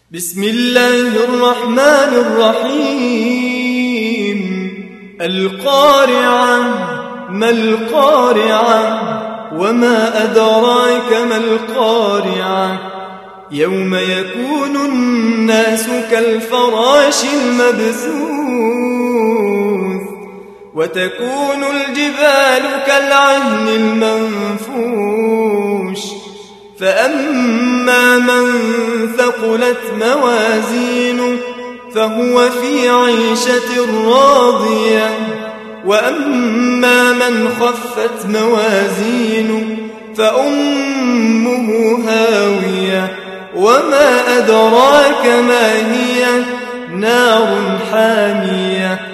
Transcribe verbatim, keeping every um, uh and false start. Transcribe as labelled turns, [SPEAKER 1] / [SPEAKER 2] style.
[SPEAKER 1] بسم الله الرحمن الرحيم. القارعة. ما القارعة؟ وما أدراك ما القارعة؟ يوم يكون الناس كالفراش المبثوث وتكون الجبال كالعهن المنفوش فأما من ثقلت موازينه فهو في عيشة راضية وأما من خفت موازينه فأمه هاوية وما أدراك ما هي؟ نار حامية